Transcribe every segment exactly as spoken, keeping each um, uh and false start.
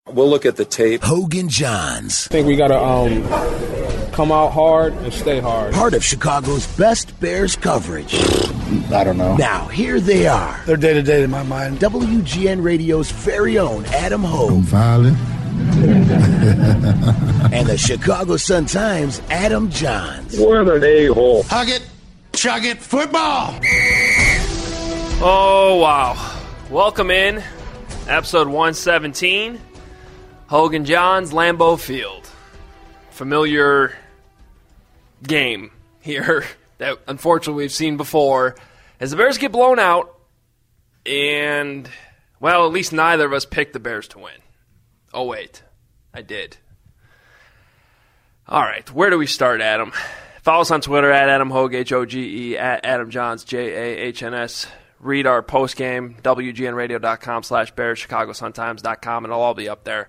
We'll look at the tape. Hoge and Jahns. I think we got to um, come out hard and stay hard. Part of Chicago's best Bears coverage. I don't know. Now, here they are. They're day-to-day in my mind. W G N Radio's very own Adam Hoge. I'm violent. And the Chicago Sun-Times' Adam Jahns. What an a-hole. Hug it, chug it, football! Oh, wow. Welcome in. Episode one seventeen. Hoge and Jahns, Lambeau Field. Familiar game here that unfortunately we've seen before. As the Bears get blown out, and, well, at least neither of us picked the Bears to win. Oh, wait. I did. All right. Where do we start, Adam? Follow us on Twitter at Adam Hoge, H O G E, at Adam Jahns, J A H N S. Read our postgame, W G N radio dot com slash Bears, Chicago Sun Times dot com, and it'll all be up there.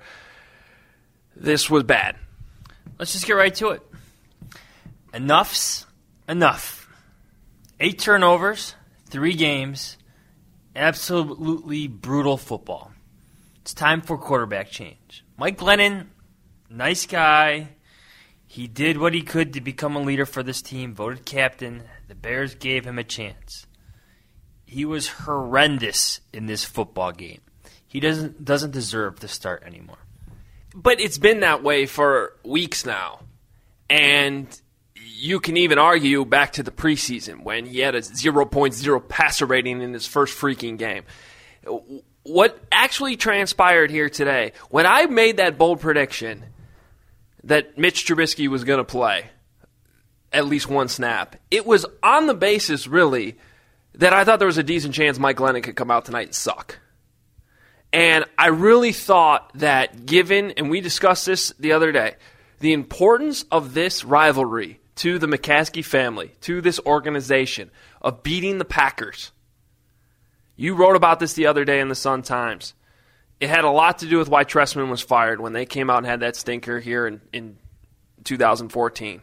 This was bad. Let's just get right to it. Enough's enough. Eight turnovers, three games, absolutely brutal football. It's time for quarterback change. Mike Glennon, nice guy. He did what he could to become a leader for this team, voted captain. The Bears gave him a chance. He was horrendous in this football game. He doesn't doesn't deserve to start anymore. But it's been that way for weeks now. And you can even argue back to the preseason when he had a zero point zero passer rating in his first freaking game. What actually transpired here today, when I made that bold prediction that Mitch Trubisky was going to play at least one snap, it was on the basis, really, that I thought there was a decent chance Mike Glennon could come out tonight and suck. And I really thought that given, and we discussed this the other day, the importance of this rivalry to the McCaskey family, to this organization, of beating the Packers. You wrote about this the other day in the Sun-Times. It had a lot to do with why Trestman was fired when they came out and had that stinker here in, in two thousand fourteen.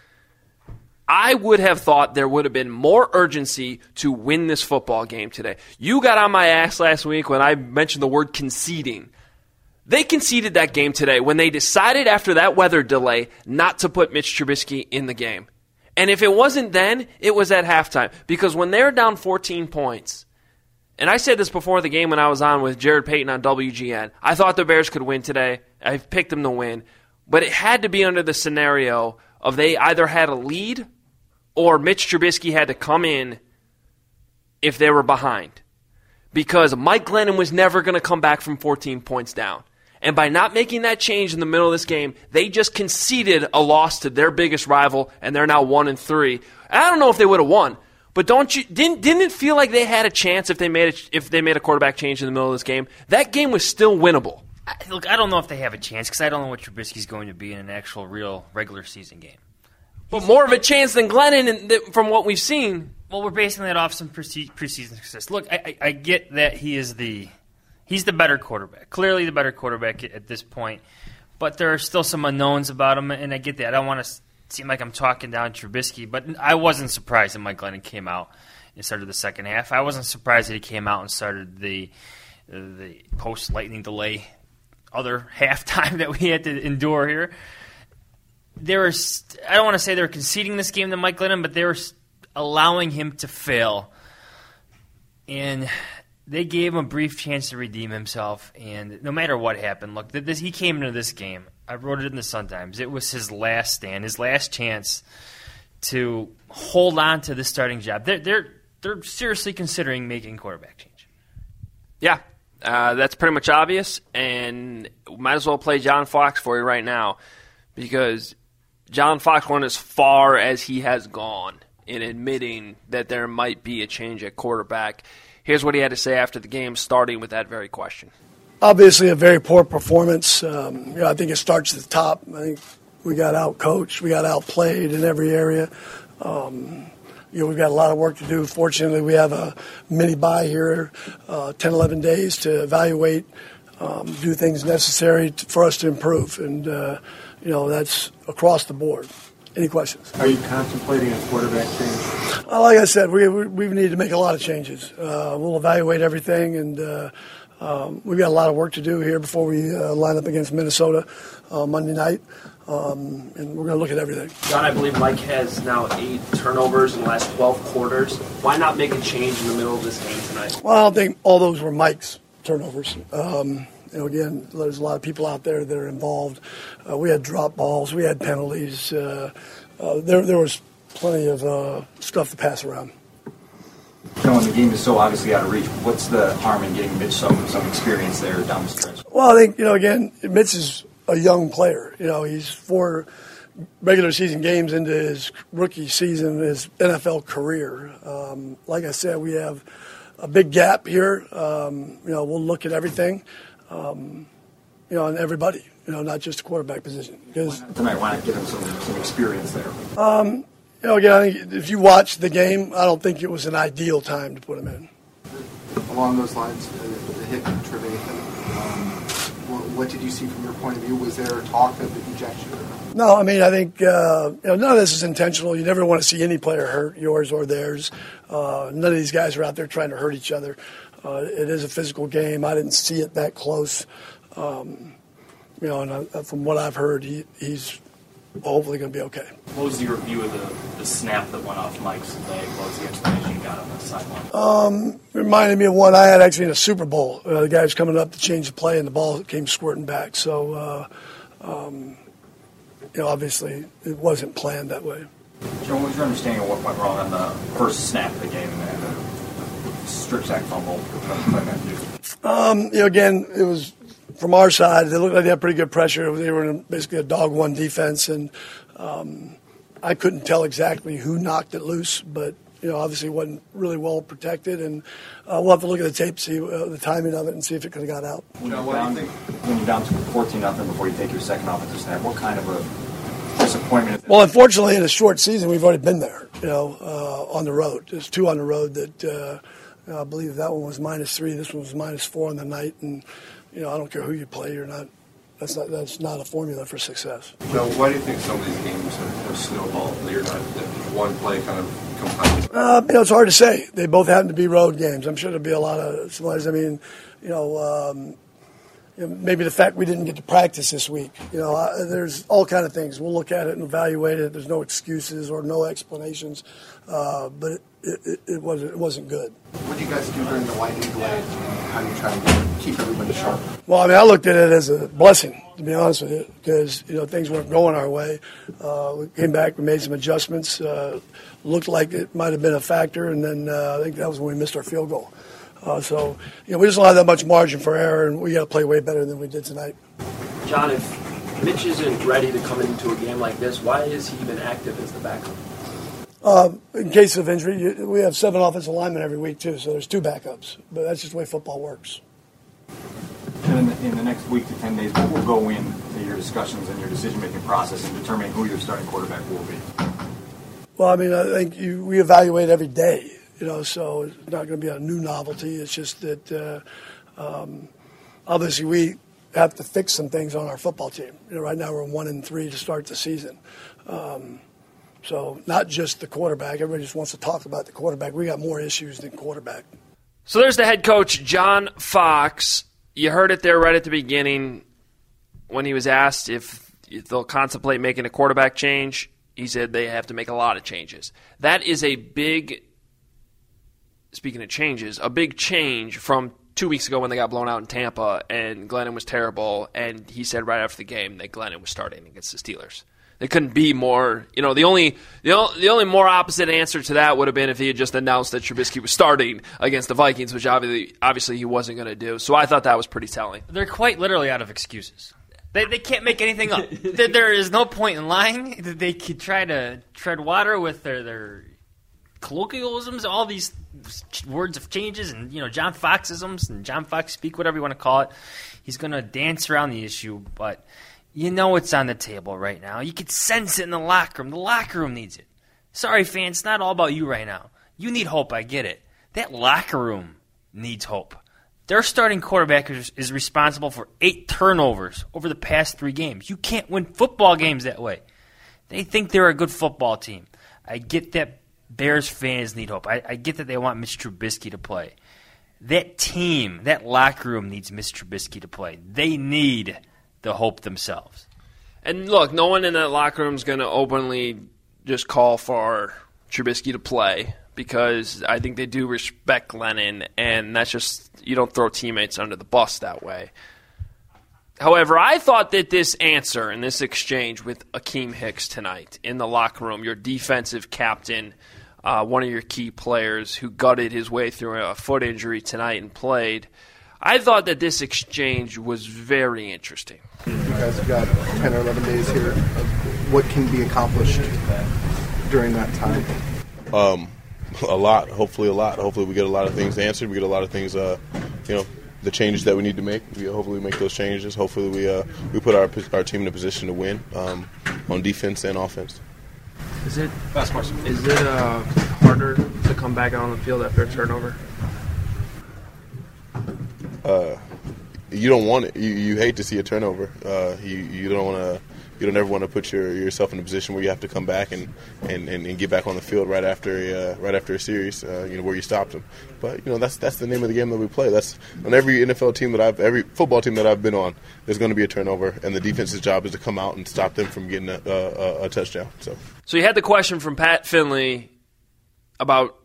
I would have thought there would have been more urgency to win this football game today. You got on my ass last week when I mentioned the word conceding. They conceded that game today when they decided after that weather delay not to put Mitch Trubisky in the game. And if it wasn't then, it was at halftime. Because when they're down fourteen points, and I said this before the game when I was on with Jared Payton on W G N, I thought the Bears could win today. I picked them to win. But it had to be under the scenario of they either had a lead or Mitch Trubisky had to come in if they were behind. Because Mike Glennon was never going to come back from fourteen points down. And by not making that change in the middle of this game, they just conceded a loss to their biggest rival, and they're now one and three. I don't know if they would have won, but don't you didn't didn't it feel like they had a chance if they made a, if they made a quarterback change in the middle of this game? That game was still winnable. I, look, I don't know if they have a chance because I don't know what Trubisky's going to be in an actual real regular season game. But more of a chance than Glennon in the, from what we've seen. Well, we're basing that off some pre- preseason success. Look, I, I, I get that he is the he's the better quarterback, clearly the better quarterback at, at this point. But there are still some unknowns about him, and I get that. I don't want to seem like I'm talking down Trubisky, but I wasn't surprised that Mike Glennon came out and started the second half. I wasn't surprised that he came out and started the uh, the post lightning delay other halftime that we had to endure here. They were, I don't want to say they were conceding this game to Mike Glennon, but they were allowing him to fail. And they gave him a brief chance to redeem himself. And no matter what happened, look, this, he came into this game. I wrote it in the Sun-Times. It was his last stand, his last chance to hold on to the starting job. They're, they're, they're seriously considering making quarterback change. Yeah, uh, that's pretty much obvious. And might as well play John Fox for you right now, because John Fox went as far as he has gone in admitting that there might be a change at quarterback. Here's what he had to say after the game, starting with that very question. Obviously, a very poor performance. Um, you know, I think it starts at the top. I think we got out-coached. We got outplayed in every area. Um, you know, we've got a lot of work to do. Fortunately, we have a mini-bye here, uh, ten, eleven days to evaluate, um, do things necessary to, for us to improve. And, uh, you know, that's across the board. Any questions? Are you contemplating a quarterback change? Uh, like I said, we, we we need to make a lot of changes. Uh, we'll evaluate everything, and uh, Um, we've got a lot of work to do here before we uh, line up against Minnesota uh, Monday night, um, and we're going to look at everything. John, I believe Mike has now eight turnovers in the last twelve quarters. Why not make a change in the middle of this game tonight? Well, I don't think all those were Mike's turnovers. Um, you know, again, there's a lot of people out there that are involved. Uh, we had drop balls. We had penalties. Uh, uh, there, there was plenty of uh, stuff to pass around. You know, when the game is so obviously out of reach, what's the harm in getting Mitch some, some experience there down the stretch? Well, I think, you know, again, Mitch is a young player. You know, he's four regular season games into his rookie season, his N F L career. Um, like I said, we have a big gap here. Um, you know, we'll look at everything, um, you know, and everybody, you know, not just the quarterback position. Because why not tonight, why not get him some, some experience there? Um, You know, again, I think if you watch the game, I don't think it was an ideal time to put him in. Along those lines, uh, the hit Trevathan, um, what, what did you see from your point of view? Was there talk of the ejection? No, I mean, I think uh, you know, none of this is intentional. You never want to see any player hurt, yours or theirs. Uh, none of these guys are out there trying to hurt each other. Uh, it is a physical game. I didn't see it that close. Um, you know, and I, from what I've heard, he, he's hopefully going to be okay. What was your view of the, the snap that went off Mike's leg? What was the explanation you got on the sideline? Um, it reminded me of one I had actually in a Super Bowl. Uh, the guy was coming up to change the play, and the ball came squirting back. So, uh, um, you know, obviously it wasn't planned that way. Joe, what was your understanding of what went wrong on the first snap of the game and the strip sack fumble? Um, you know, again, it was from our side. They looked like they had pretty good pressure. They were in basically a dog one defense, and um, I couldn't tell exactly who knocked it loose, but you know, obviously it wasn't really well protected, and uh, we'll have to look at the tape, see uh, the timing of it, and see if it could have got out. When you're down, when you're down to fourteen nothing before you take your second offensive snap, what kind of a disappointment is that? Well, unfortunately, in a short season, we've already been there, you know, uh, on the road. There's two on the road that uh, I believe that one was minus three. This one was minus four on the night, and you know, I don't care who you play, you're not. That's not that's not a formula for success. Joe, why do you think some of these games have, have snowballed? You're not one play kind of compounds. Uh, you know, it's hard to say. They both happen to be road games. I'm sure there'll be a lot of similarities. I mean, you know, um, you know, maybe the fact we didn't get to practice this week. You know, uh, there's all kind of things. We'll look at it and evaluate it. There's no excuses or no explanations, uh, but it, it, it wasn't it wasn't good. What did you guys do during the lightning delay? How do you try to keep everybody sharp? Well, I mean, I looked at it as a blessing, to be honest with you, because, you know, things weren't going our way. Uh, we came back, we made some adjustments. Uh, looked like it might have been a factor, and then uh, I think that was when we missed our field goal. Uh, so, you know, we just don't have that much margin for error, and we got to play way better than we did tonight. John, if Mitch isn't ready to come into a game like this, why is he even active as the backup? Uh, in case of injury, you, we have seven offensive linemen every week, too, so there's two backups. But that's just the way football works. And in the, in the next week to ten days, what will go into your discussions and your decision-making process in determining who your starting quarterback will be? Well, I mean, I think you, we evaluate every day, you know, so it's not going to be a new novelty. It's just that uh, um, obviously we have to fix some things on our football team. You know, right now we're one and three to start the season. Um, so not just the quarterback. Everybody just wants to talk about the quarterback. We got more issues than quarterback. So there's the head coach, John Fox. You heard it there right at the beginning when he was asked if they'll contemplate making a quarterback change. He said they have to make a lot of changes. That is a big, speaking of changes, a big change from two weeks ago when they got blown out in Tampa and Glennon was terrible, and he said right after the game that Glennon was starting against the Steelers. They couldn't be more, you know, the only the only, the only more opposite answer to that would have been if he had just announced that Trubisky was starting against the Vikings, which obviously obviously he wasn't going to do. So I thought that was pretty telling. They're quite literally out of excuses. They they can't make anything up. there, there is no point in lying. They could try to tread water with their, their colloquialisms, all these words of changes, and you know John Foxisms and John Fox speak, whatever you want to call it. He's going to dance around the issue, but you know it's on the table right now. You can sense it in the locker room. The locker room needs it. Sorry, fans, it's not all about you right now. You need hope, I get it. That locker room needs hope. Their starting quarterback is, is responsible for eight turnovers over the past three games. You can't win football games that way. They think they're a good football team. I get that Bears fans need hope. I, I get that they want Mitch Trubisky to play. That team, that locker room needs Mitch Trubisky to play. They need the hope themselves. And look, no one in that locker room is going to openly just call for Trubisky to play because I think they do respect Glennon, and that's just, you don't throw teammates under the bus that way. However, I thought that this answer and this exchange with Akeem Hicks tonight in the locker room, your defensive captain, uh, one of your key players who gutted his way through a foot injury tonight and played, I thought that this exchange was very interesting. You guys have got ten or eleven days here. What can be accomplished during that time? Um, a lot. Hopefully a lot. Hopefully we get a lot of things answered. We get a lot of things, uh, you know, the changes that we need to make. We hopefully make those changes. Hopefully we uh, we put our our team in a position to win um, on defense and offense. Is it last question? Is it uh, harder to come back out on the field after a turnover? Uh, you don't want it. You, you hate to see a turnover. Uh, you you don't want to. You don't ever want to put your, yourself in a position where you have to come back and, and, and, and get back on the field right after a, uh, right after a series, uh, you know, where you stopped them. But you know that's that's the name of the game that we play. That's on every N F L team that I've every football team that I've been on. There's going to be a turnover, and the defense's job is to come out and stop them from getting a, a, a touchdown. So, so you had the question from Pat Finley about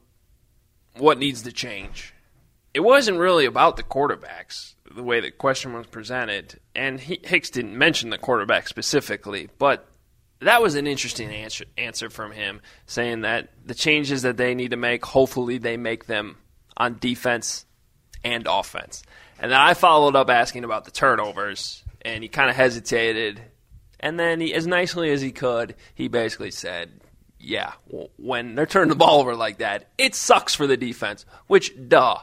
what needs to change. It wasn't really about the quarterbacks, the way the question was presented, and he, Hicks didn't mention the quarterback specifically, but that was an interesting answer, answer from him, saying that the changes that they need to make, hopefully they make them on defense and offense. And then I followed up asking about the turnovers, and he kind of hesitated, and then he, as nicely as he could, he basically said, yeah, well, when they're turning the ball over like that, it sucks for the defense, which, duh.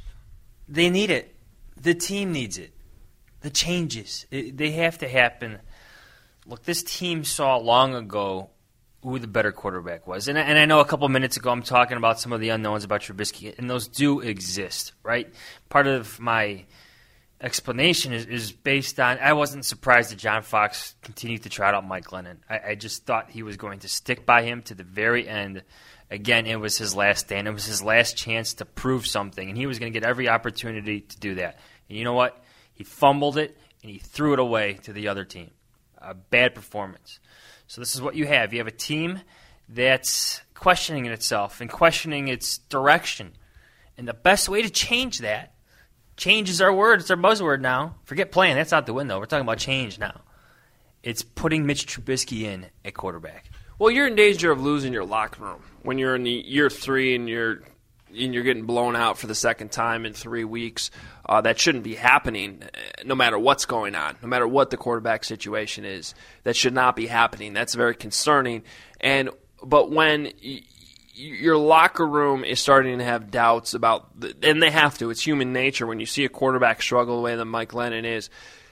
They need it. The team needs it. The changes, it, they have to happen. Look, this team saw long ago who the better quarterback was. And, and I know a couple minutes ago I'm talking about some of the unknowns about Trubisky, and those do exist, right? Part of my explanation is, is based on I wasn't surprised that John Fox continued to trot out Mike Glennon. I, I just thought he was going to stick by him to the very end. Again, it was his last stand. It was his last chance to prove something, and he was going to get every opportunity to do that. And you know what? He fumbled it, and he threw it away to the other team. A bad performance. So this is what you have. You have a team that's questioning itself and questioning its direction. And the best way to change that, change is our word. It's our buzzword now. Forget playing. That's out the window. We're talking about change now. It's putting Mitch Trubisky in at quarterback. Well, you're in danger of losing your locker room when you're in the year three and you're and you're getting blown out for the second time in three weeks. Uh, that shouldn't be happening no matter what's going on, no matter what the quarterback situation is. That should not be happening. That's very concerning. And but when y- your locker room is starting to have doubts about, the, and they have to, it's human nature when you see a quarterback struggle the way that Mike Glennon is,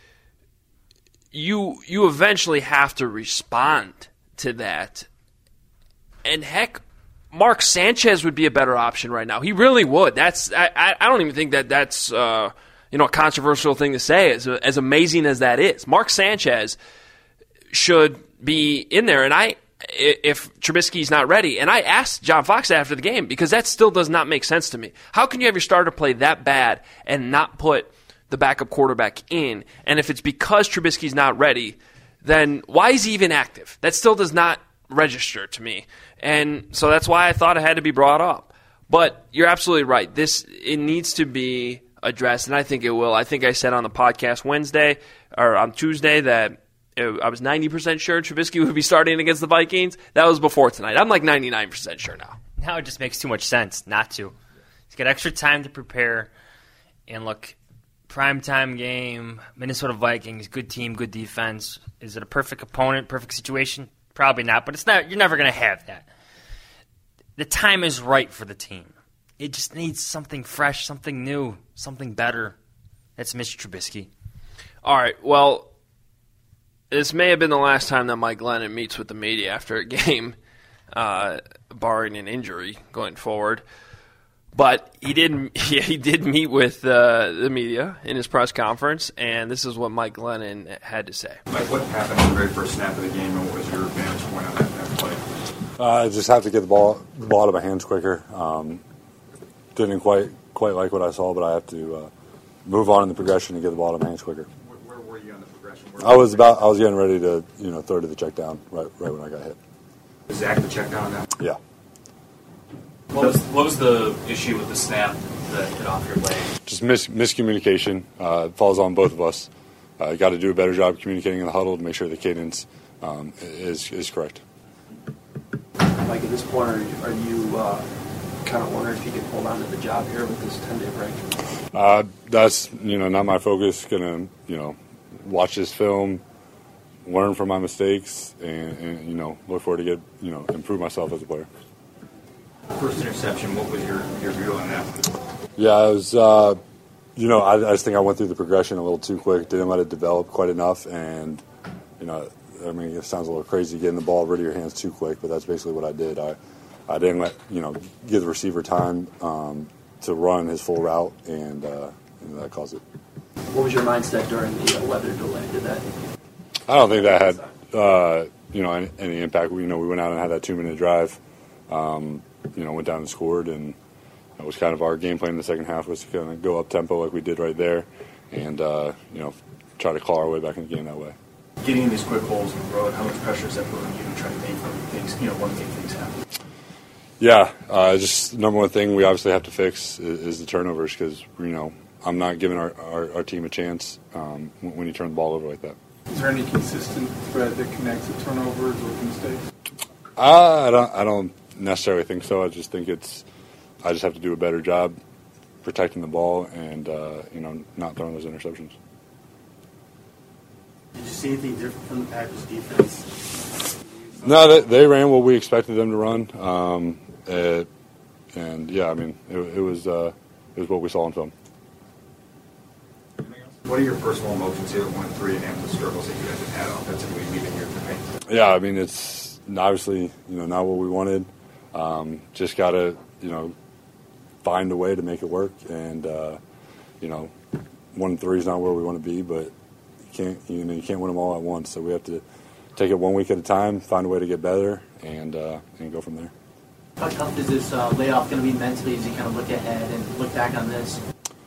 you you eventually have to respond to that. And heck, Mark Sanchez would be a better option right now. He really would. That's I, I don't even think that that's uh, you know a controversial thing to say. As as amazing as that is, Mark Sanchez should be in there. And I, if Trubisky's not ready, and I asked John Fox after the game because that still does not make sense to me. How can you have your starter play that bad and not put the backup quarterback in? And if it's because Trubisky's not ready, then why is he even active? That still does not register to me. And so that's why I thought it had to be brought up. But you're absolutely right. This it needs to be addressed, and I think it will. I think I said on the podcast Wednesday or on Tuesday that it, I was ninety percent sure Trubisky would be starting against the Vikings. That was before tonight. I'm like ninety-nine percent sure now. Now it just makes too much sense not to. He's got extra time to prepare. And look, primetime game, Minnesota Vikings, good team, good defense. Is it a perfect opponent, perfect situation? Probably not, but it's not. You're never going to have that. The time is right for the team. It just needs something fresh, something new, something better. That's Mitch Trubisky. All right, well, this may have been the last time that Mike Glennon meets with the media after a game, uh, barring an injury going forward. But he did he did meet with uh, the media in his press conference, and this is what Mike Glennon had to say. Mike, what happened on the very first snap of the game, and what was your vantage point on that, that play? I uh, just have to get the ball, the ball out of my hands quicker. Um, didn't quite quite like what I saw, but I have to uh, move on in the progression and get the ball to my hands quicker. Where, where were you on the progression? Where I was about I was getting ready to you know throw to the check down right right when I got hit. Is Zach the check down now? Yeah. What was, what was the issue with the snap that hit off your leg? Just mis- miscommunication. Uh, it falls on both of us. Uh, got to do a better job communicating in the huddle to make sure the cadence um, is is correct. Mike, at this point, are you, are you uh, kind of wondering if you can hold on to the job here with this ten-day break? Uh, that's you know not my focus. Gonna you know watch this film, learn from my mistakes, and, and you know look forward to get you know improve myself as a player. First interception. What was your, your view on that? Yeah, I was. Uh, you know, I, I just think I went through the progression a little too quick. Didn't let it develop quite enough, and you know, I mean, it sounds a little crazy getting the ball rid of your hands too quick, but that's basically what I did. I, I didn't let you know give the receiver time um, to run his full route, and, uh, and that caused it. What was your mindset during the uh, weather delay? Did that? I don't think that had uh, you know any, any impact. We, you know, we went out and had that two-minute drive. Um, you know, went down and scored, and that was kind of our game plan in the second half was to kind of go up tempo like we did right there, and uh, you know, try to claw our way back in the game that way. Getting in these quick holes in the road, how much pressure is that putting on you to try to make things, you know, want to make things happen? Yeah, uh, just number one thing we obviously have to fix is, is the turnovers because you know I'm not giving our, our, our team a chance um, when, when you turn the ball over like that. Is there any consistent thread that connects the turnovers with mistakes? Uh, I don't. I don't necessarily think so. I just think it's. I just have to do a better job protecting the ball and uh, you know not throwing those interceptions. Did you see anything different from the Packers defense? No, they, they ran what we expected them to run, um, it, and yeah, I mean it, it was uh, it was what we saw on film. What are your personal emotions here? One and three and after the struggles that you guys have had offensively, leaving your campaign? Yeah, I mean it's obviously you know not what we wanted. Um, just got to, you know, find a way to make it work. And, uh, you know, one and three is not where we want to be, but you can't, you know, you can't win them all at once. So we have to take it one week at a time, find a way to get better, and uh, and go from there. How tough is this uh, layoff going to be mentally as you kind of look ahead and look back on this?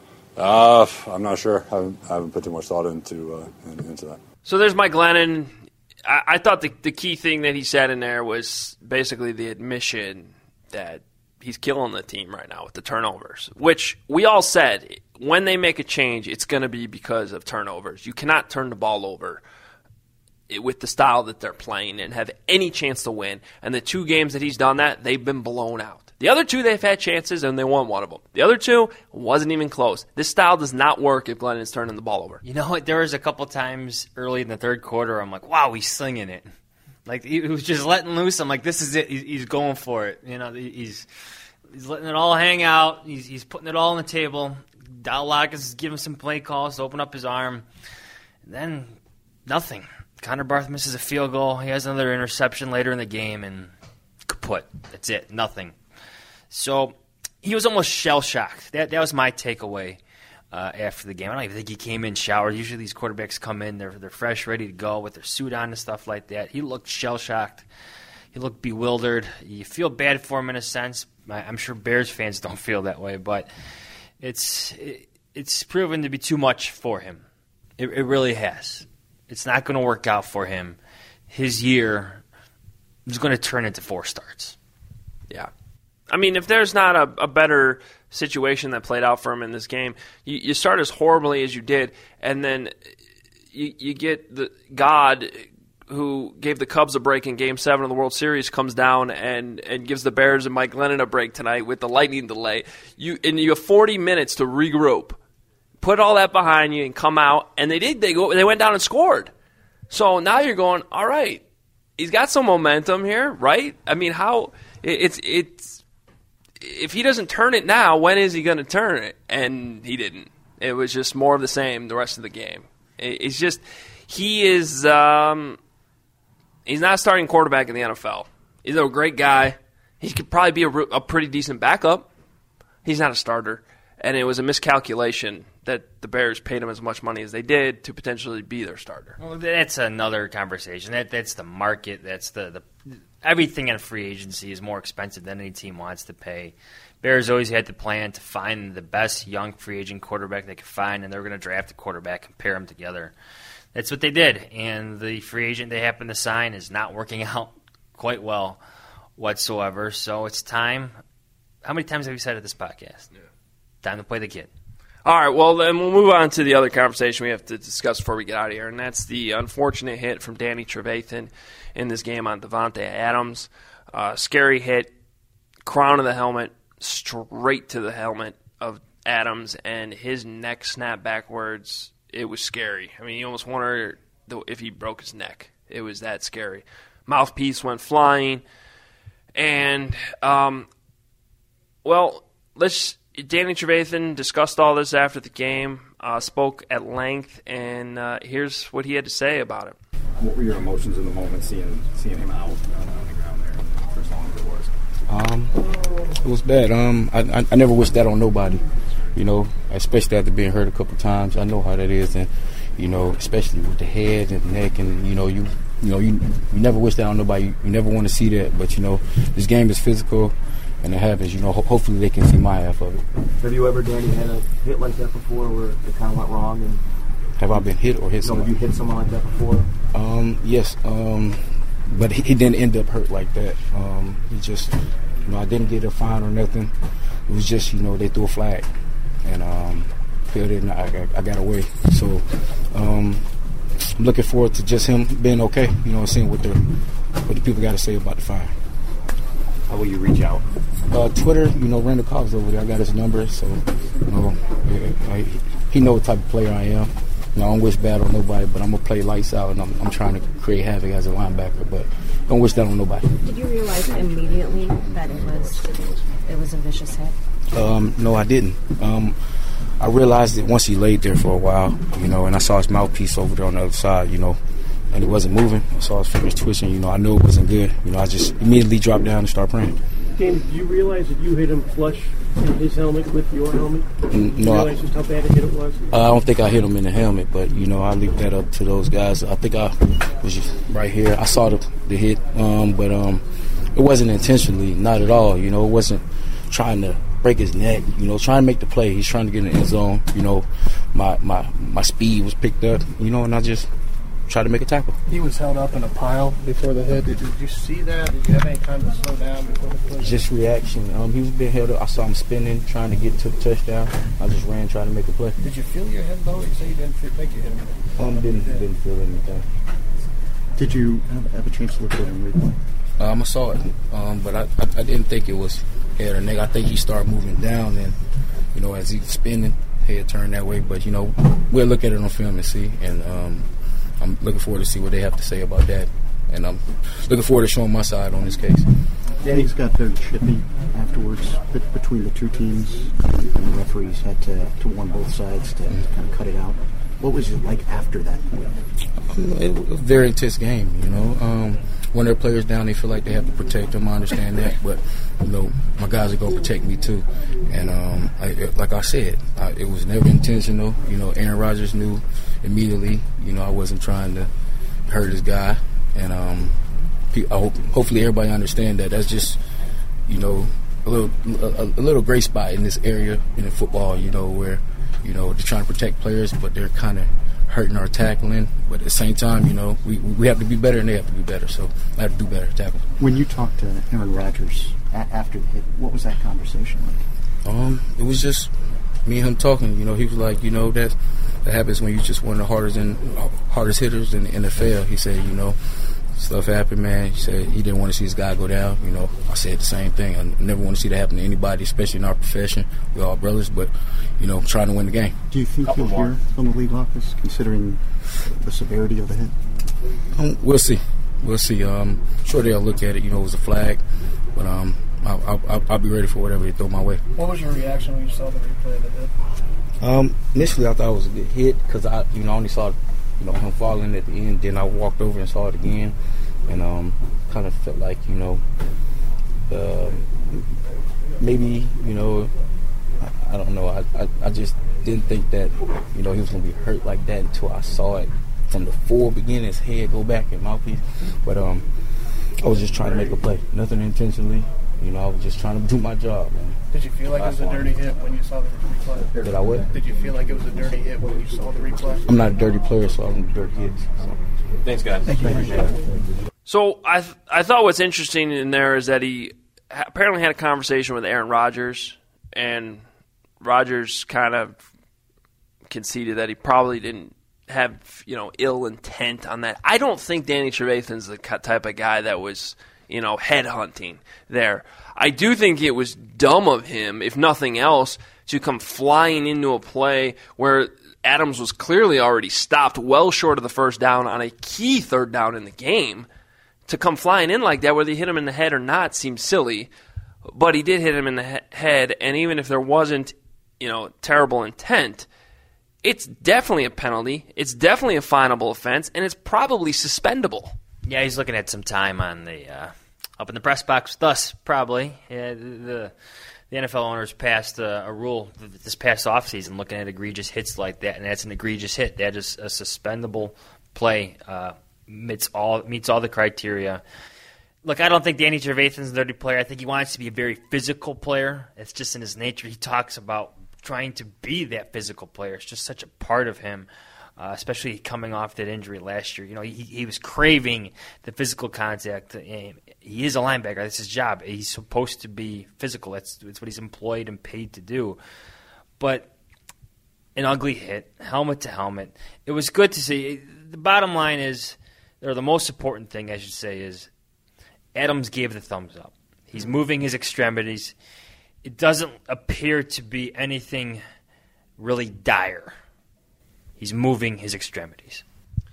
Uh, I'm not sure. I haven't, I haven't put too much thought into uh, into that. So there's Mike Glennon. I, I thought the, the key thing that he said in there was basically the admission that he's killing the team right now with the turnovers, which we all said when they make a change, it's going to be because of turnovers. You cannot turn the ball over with the style that they're playing and have any chance to win. And the two games that he's done that, they've been blown out. The other two, they've had chances, and they won one of them. The other two, wasn't even close. This style does not work if Glennon is turning the ball over. You know what? There was a couple times early in the third quarter, I'm like, wow, he's slinging it. Like, he was just letting loose. I'm like, this is it. He's going for it. You know, he's he's letting it all hang out. He's he's putting it all on the table. Dallas is giving some play calls to open up his arm. And then nothing. Connor Barth misses a field goal. He has another interception later in the game, and kaput. That's it. Nothing. So he was almost shell-shocked. That that was my takeaway uh, after the game. I don't even think he came in showered. Usually these quarterbacks come in, they're they're fresh, ready to go with their suit on and stuff like that. He looked shell-shocked. He looked bewildered. You feel bad for him in a sense. I'm sure Bears fans don't feel that way, but it's it, it's proven to be too much for him. It, it really has. It's not going to work out for him. His year is going to turn into four starts. Yeah. I mean, if there's not a, a better situation that played out for him in this game, you, you start as horribly as you did, and then you, you get the God who gave the Cubs a break in Game seven of the World Series comes down and, and gives the Bears and Mike Glennon a break tonight with the lightning delay. You And you have forty minutes to regroup. Put all that behind you and come out, and they did. They go. They went down and scored. So now you're going, all right, he's got some momentum here, right? I mean, how it's it's if he doesn't turn it now, when is he going to turn it? And he didn't. It was just more of the same the rest of the game. It's just he is um, he's not a starting quarterback in the N F L. He's a great guy. He could probably be a, a pretty decent backup. He's not a starter. And it was a miscalculation that the Bears paid him as much money as they did to potentially be their starter. Well, that's another conversation. That that's the market. That's the, the everything in free agency is more expensive than any team wants to pay. Bears always had the plan to find the best young free agent quarterback they could find, and they were going to draft a quarterback and pair them together. That's what they did, and the free agent they happened to sign is not working out quite well whatsoever. So it's time. How many times have we said at this podcast? Yeah. Time to play the kid. All right, well, then we'll move on to the other conversation we have to discuss before we get out of here, and that's the unfortunate hit from Danny Trevathan in this game on Davante Adams. Uh, scary hit, crown of the helmet, straight to the helmet of Adams, and his neck snapped backwards. It was scary. I mean, you almost wonder if he broke his neck. It was that scary. Mouthpiece went flying, and, um, well, let's... Danny Trevathan discussed all this after the game, uh, spoke at length, and uh, here's what he had to say about it. What were your emotions in the moment seeing seeing him out uh, on the ground there for as long as it was? Um, it was bad. Um, I, I I never wish that on nobody, you know, especially after being hurt a couple times. I know how that is, and you know, especially with the head and the neck, and you know, you you know, you you never wish that on nobody. You, you never want to see that, but you know, this game is physical. And it happens, you know, ho- hopefully they can see my half of it. Have you ever, Danny, had a hit like that before where it kind of went wrong? And Have I been hit or hit so someone? Have you hit someone like that before? Um, yes, um, but he, he didn't end up hurt like that. Um, he just, you know, I didn't get a fine or nothing. It was just, you know, they threw a flag. And um, filled it and I, I, I got away. So um, I'm looking forward to just him being okay, you know, and seeing what the, what the people got to say about the fine. How will you reach out? Uh, Twitter, you know, Randall Cobb's over there. I got his number, so you know, yeah, I, he know what type of player I am. You know, I don't wish bad on nobody, but I'm gonna play lights out, and I'm, I'm trying to create havoc as a linebacker. But don't wish that on nobody. Did you realize immediately that it was it was a vicious hit? Um, no, I didn't. Um, I realized it once he laid there for a while, you know, and I saw his mouthpiece over there on the other side, you know. And he wasn't moving. I saw his fingers twitching. You know, I knew it wasn't good. You know, I just immediately dropped down and started praying. Danny, did you realize that you hit him flush in his helmet with your helmet? N- Did you no, realize I, just how bad a hit it was? uh, I don't think I hit him in the helmet, but, you know, I leave that up to those guys. I think I was just right here. I saw the, the hit, um, but um, it wasn't intentionally, not at all. You know, it wasn't trying to break his neck, you know, trying to make the play. He's trying to get in the end zone. You know, my, my, my speed was picked up, you know, and I just try to make a tackle. He was held up in a pile before the hit. Did you, did you see that? Did you have any time to slow down before the play? Just reaction. Um, he was being held up. I saw him spinning, trying to get to the touchdown. I just ran, trying to make a play. Did you feel your head low? You say you didn't feel, think you hit him. Um, didn't didn't feel anything. Did you have, have a chance to look at it in replay? Um, I saw it, um, but I, I I didn't think it was head or neck. I think he started moving down, and you know, as he was spinning, head turned that way. But you know, we'll look at it on film and see. And um. I'm looking forward to see what they have to say about that, and I'm looking forward to showing my side on this case. Danny's got very chippy afterwards between the two teams, and the referees had to, to warn both sides to, to kind of cut it out. What was it like after that point? Um, it was a very intense game, you know. Um, when their players down, they feel like they have to protect them. I understand that, but you know, my guys are going to protect me too. And um, I, like I said, I, it was never intentional. You know, Aaron Rodgers knew immediately. You know, I wasn't trying to hurt his guy, and um, I hope hopefully everybody understand that. That's just, you know, a little a, a little gray spot in this area in football. You know, where you know they're trying to protect players, but they're kind of hurting our tackling. But at the same time, you know, we we have to be better, and they have to be better. So I have to do better tackle. When you talked to Aaron Rodgers a- after the hit, what was that conversation like? Um, it was just me and him talking. You know, he was like, you know, that that happens when you're just one of the hardest and hardest hitters in the N F L. He said, you know, stuff happened, man. He said he didn't want to see his guy go down. You know, I said the same thing. I never want to see that happen to anybody, especially in our profession. We're all brothers, but, you know, trying to win the game. Do you think Couple you'll more. hear from the league office, considering the severity of the hit? Um, we'll see. We'll see. Um, sure they'll look at it. You know, it was a flag. But um, I'll, I'll, I'll be ready for whatever they throw my way. What was your reaction when you saw the replay of the hit? Um, initially, I thought it was a good hit because I, you know, only saw, you know, him falling at the end. Then I walked over and saw it again, and um, kind of felt like, you know, uh, maybe, you know, I, I don't know. I, I I just didn't think that, you know, he was gonna be hurt like that until I saw it from the full beginning. His head go back and mouthpiece, but um, I was just trying to make a play, nothing intentionally. You know, I was just trying to do my job, man. Did you feel like it was a dirty hit when you saw the replay? Did I what? Did you feel like it was a dirty hit when you saw the replay? I'm not a dirty player, so I don't do dirty hits. So. Thanks, guys. Thank you. Appreciate it. So I th- I thought what's interesting in there is that he ha- apparently had a conversation with Aaron Rodgers, and Rodgers kind of conceded that he probably didn't have, you know, ill intent on that. I don't think Danny Trevathan's the type of guy that was, you know, headhunting there. I do think it was dumb of him, if nothing else, to come flying into a play where Adams was clearly already stopped well short of the first down on a key third down in the game. To come flying in like that, whether he hit him in the head or not, seems silly. But he did hit him in the he- head, and even if there wasn't, you know, terrible intent, it's definitely a penalty. It's definitely a finable offense, and it's probably suspendable. Yeah, he's looking at some time on the uh, up in the press box with us, probably. Yeah, the the N F L owners passed a, a rule this past offseason looking at egregious hits like that, and that's an egregious hit. That is a suspendable play. Uh, meets all meets all the criteria. Look, I don't think Danny Trevathan's a dirty player. I think he wants to be a very physical player. It's just in his nature. He talks about trying to be that physical player. It's just such a part of him, uh, especially coming off that injury last year. You know, he, he was craving the physical contact. He is a linebacker. That's his job. He's supposed to be physical. That's, that's what he's employed and paid to do. But an ugly hit, helmet to helmet. It was good to see. The bottom line is, or the most important thing I should say is, Adams gave the thumbs up. He's moving his extremities. It doesn't appear to be anything really dire. He's moving his extremities.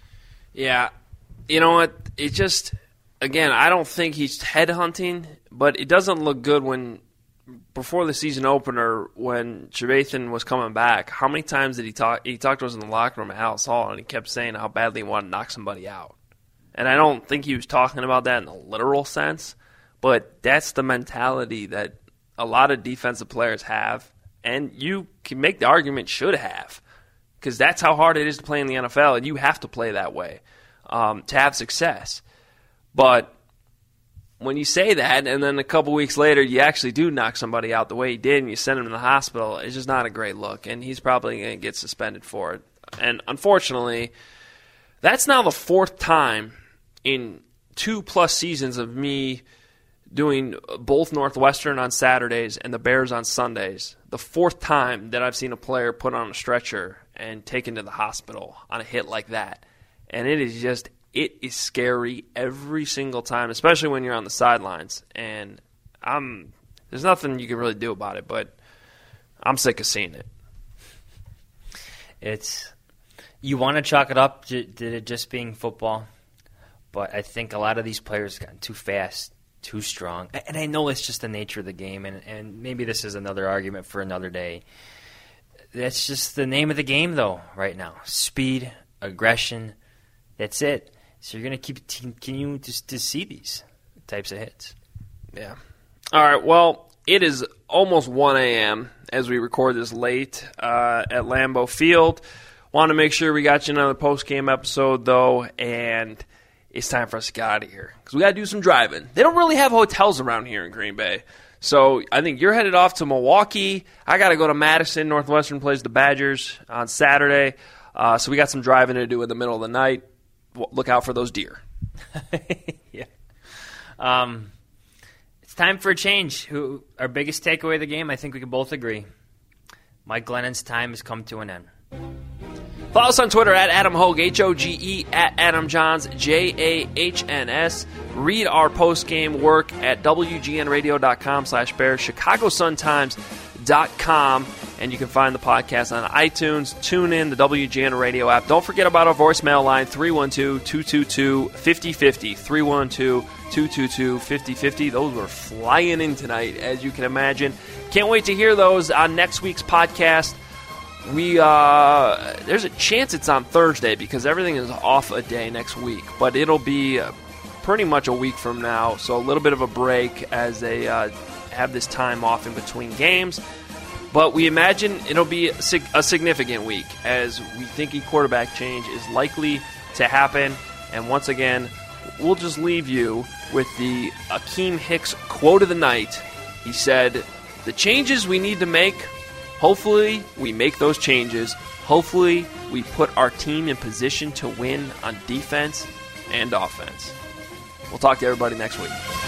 Yeah. You know what? It just, again, I don't think he's headhunting, but it doesn't look good when, before the season opener, when Trevathan was coming back, how many times did he talk? He talked to us in the locker room at Halas Hall, and he kept saying how badly he wanted to knock somebody out. And I don't think he was talking about that in a literal sense, but that's the mentality that a lot of defensive players have, and you can make the argument should have, because that's how hard it is to play in the N F L, and you have to play that way um, to have success. But when you say that, and then a couple weeks later you actually do knock somebody out the way he did, and you send him to the hospital, it's just not a great look, and he's probably going to get suspended for it. And unfortunately, that's now the fourth time in two-plus seasons of me doing both Northwestern on Saturdays and the Bears on Sundays, the fourth time that I've seen a player put on a stretcher and taken to the hospital on a hit like that. And it is just, it is scary every single time, especially when you're on the sidelines. And I'm there's nothing you can really do about it, but I'm sick of seeing it. It's, you want to chalk it up to it just being football, but I think a lot of these players have gotten too fast, too strong. And I know it's just the nature of the game, and, and maybe this is another argument for another day. That's just the name of the game, though, right now. Speed, aggression, that's it. So you're going to keep continue to, to see these types of hits. Yeah. All right, well, it is almost one a.m. as we record this late uh, at Lambeau Field. Want to make sure we got you another post-game episode, though, and it's time for us to get out of here because we got to do some driving. They don't really have hotels around here in Green Bay. So I think you're headed off to Milwaukee. I got to go to Madison. Northwestern plays the Badgers on Saturday. Uh, so we got some driving to do in the middle of the night. Look out for those deer. Yeah. Um, it's time for a change. Who, our biggest takeaway of the game, I think we can both agree. Mike Glennon's time has come to an end. Follow us on Twitter at Adam Hoge, H O G E, at Adam Johns, J A H N S. Read our post-game work at W G N radio dot com slash bears, Chicago Sun Times dot com, and you can find the podcast on iTunes. Tune in the W G N Radio app. Don't forget about our voicemail line, three one two, two two two, five oh five oh, three one two, two two two, five oh five oh. Those were flying in tonight, as you can imagine. Can't wait to hear those on next week's podcast. We uh, there's a chance it's on Thursday because everything is off a day next week, but it'll be uh, pretty much a week from now, so a little bit of a break as they uh, have this time off in between games. But we imagine it'll be a, sig- a significant week as we think a quarterback change is likely to happen, and once again, we'll just leave you with the Akeem Hicks quote of the night. He said, "The changes we need to make, hopefully we make those changes. Hopefully we put our team in position to win on defense and offense." We'll talk to everybody next week.